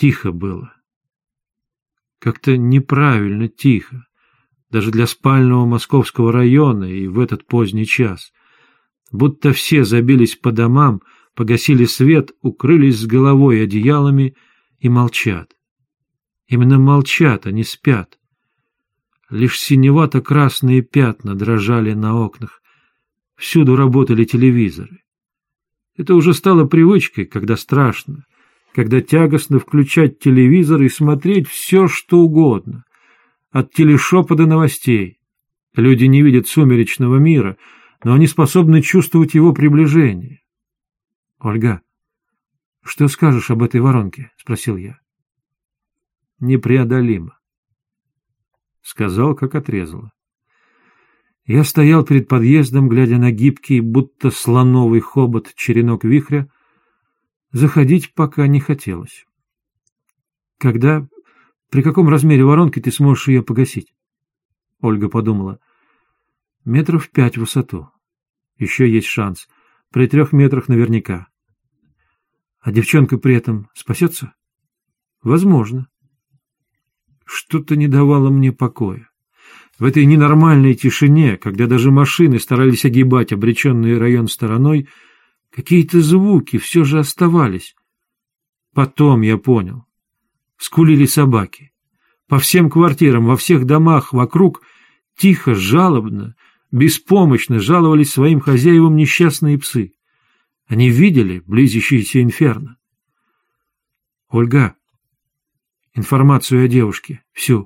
Тихо было. Как-то неправильно тихо, даже для спального московского района и в этот поздний час. Будто все забились по домам, погасили свет, укрылись с головой одеялами и молчат. Именно молчат, а не спят. Лишь синевато-красные пятна дрожали на окнах. Всюду работали телевизоры. Это уже стало привычкой, когда страшно, когда тягостно включать телевизор и смотреть все, что угодно, от телешопа до новостей. Люди не видят сумеречного мира, но они способны чувствовать его приближение. — Ольга, что скажешь об этой воронке? — спросил я. — Непреодолимо. Сказал, как отрезало. Я стоял перед подъездом, глядя на гибкий, будто слоновый хобот черенок вихря. Заходить пока не хотелось. Когда, при каком размере воронки ты сможешь ее погасить? Ольга подумала. 5 метров в высоту. Еще есть шанс. При 3 метрах наверняка. А девчонка при этом спасется? Возможно. Что-то не давало мне покоя. В этой ненормальной тишине, когда даже машины старались огибать обреченный район стороной, какие-то звуки все же оставались. Потом я понял. Скулили собаки. По всем квартирам, во всех домах вокруг тихо, жалобно, беспомощно жаловались своим хозяевам несчастные псы. Они видели близящееся инферно. Ольга, информацию о девушке, всю.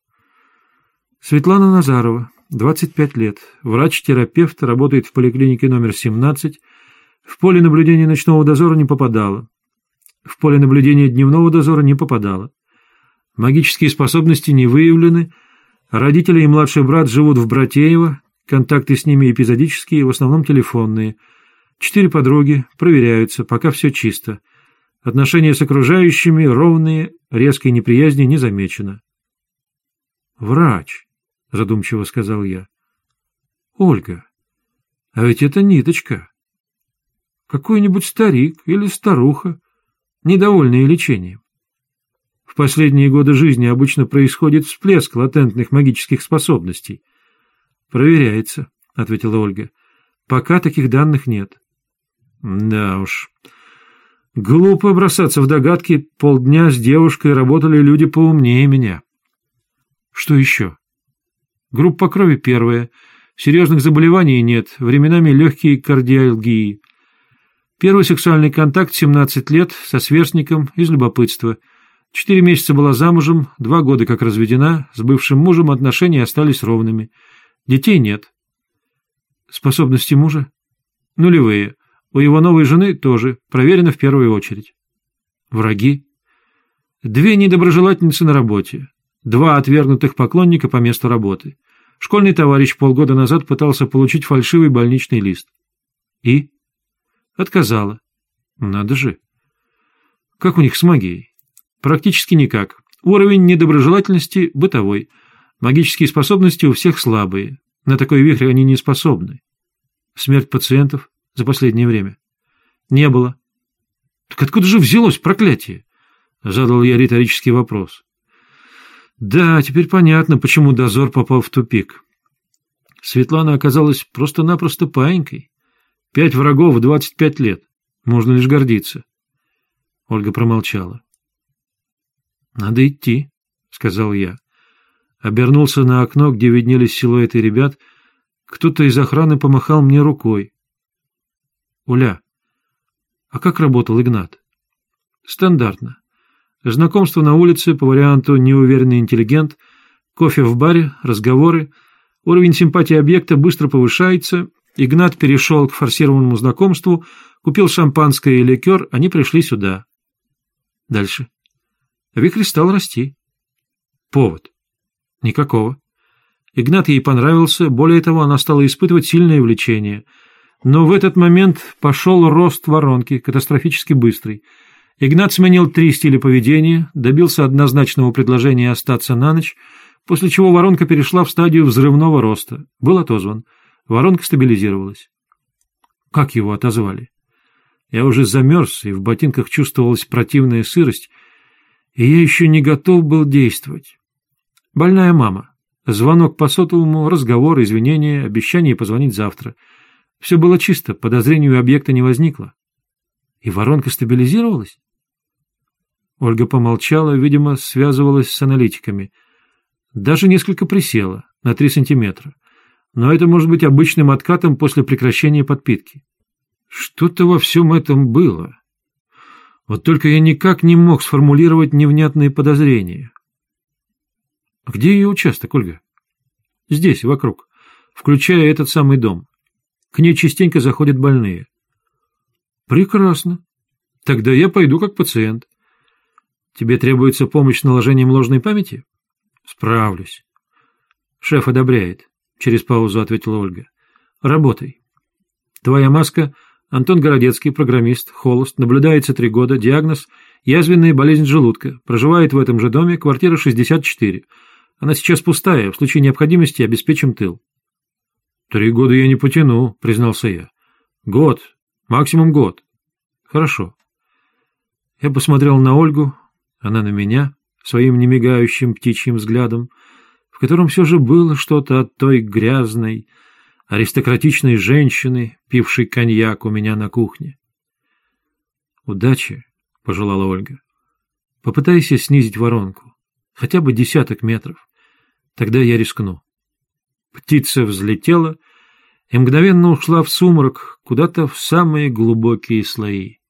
Светлана Назарова, 25 лет, врач-терапевт, работает в поликлинике номер 17, в поле наблюдения ночного дозора не попадала, в поле наблюдения дневного дозора не попадала. Магические способности не выявлены, родители и младший брат живут в Братеево, контакты с ними эпизодические, в основном телефонные. 4 подруги, проверяются, пока все чисто. Отношения с окружающими ровные, резкой неприязни не замечено. «Врач», — задумчиво сказал я. «Ольга, а ведь это ниточка. Какой-нибудь старик или старуха, недовольные лечением. В последние годы жизни обычно происходит всплеск латентных магических способностей. Проверяется», — ответила Ольга. «Пока таких данных нет». «Да уж. Глупо бросаться в догадки. Полдня с девушкой работали люди поумнее меня». «Что еще?» «Группа крови 1. Серьезных заболеваний нет, временами легкие кардиалгии. Первый сексуальный контакт 17 лет со сверстником из любопытства. 4 месяца была замужем, 2 года как разведена, с бывшим мужем отношения остались ровными. Детей нет». «Способности мужа?» «Нулевые. У его новой жены тоже, проверено в первую очередь». «Враги?» 2 недоброжелательницы на работе, 2 отвергнутых поклонника по месту работы. Школьный товарищ полгода назад пытался получить фальшивый больничный лист. И? Отказала. Надо же. Как у них с магией? Практически никак. Уровень недоброжелательности бытовой. Магические способности у всех слабые. На такой вихрь они не способны. Смерть пациентов за последнее время? Не было. Так откуда же взялось проклятие? Задал я риторический вопрос. Да, теперь понятно, почему дозор попал в тупик. Светлана оказалась просто-напросто паинькой. 5 врагов в 25 лет. Можно лишь гордиться. Ольга промолчала. «Надо идти», — сказал я. Обернулся на окно, где виднелись силуэты ребят. Кто-то из охраны помахал мне рукой. «Уля, а как работал Игнат?» «Стандартно. Знакомство на улице по варианту неуверенный интеллигент, кофе в баре, разговоры. Уровень симпатии объекта быстро повышается. Игнат перешел к форсированному знакомству, купил шампанское и ликер, они пришли сюда. Дальше. Вихрь стал расти. Повод? Никакого. Игнат ей понравился, более того, она стала испытывать сильное влечение. Но в этот момент пошел рост воронки, катастрофически быстрый. Игнат сменил 3 стиля поведения, добился однозначного предложения остаться на ночь, после чего воронка перешла в стадию взрывного роста. Был отозван. Воронка стабилизировалась. Как его отозвали? Я уже замерз, и в ботинках чувствовалась противная сырость. И я еще не готов был действовать. Больная мама. Звонок по сотовому, разговор, извинения, обещание позвонить завтра. Все было чисто, подозрений у объекта не возникло. И воронка стабилизировалась? Ольга помолчала, видимо, связывалась с аналитиками. Даже несколько присела, на 3 сантиметра. Но это может быть обычным откатом после прекращения подпитки. Что-то во всем этом было. Вот только я никак не мог сформулировать невнятные подозрения. Где ее участок, Ольга? Здесь, вокруг, включая этот самый дом. К ней частенько заходят больные. Прекрасно. Тогда я пойду как пациент. Тебе требуется помощь с наложением ложной памяти? Справлюсь. Шеф одобряет. Через паузу ответила Ольга. Работай. Твоя маска — Антон Городецкий, программист, холост, наблюдается 3 года, диагноз — язвенная болезнь желудка, проживает в этом же доме, квартира 64. Она сейчас пустая, в случае необходимости обеспечим тыл. 3 года я не потяну, признался я. Год, максимум год. Хорошо. Я посмотрел на Ольгу, она на меня, своим немигающим птичьим взглядом, в котором все же было что-то от той грязной, аристократичной женщины, пившей коньяк у меня на кухне. «Удачи», — пожелала Ольга. «Попытайся снизить воронку, хотя бы 10 метров. Тогда я рискну». Птица взлетела и мгновенно ушла в сумрак, куда-то в самые глубокие слои.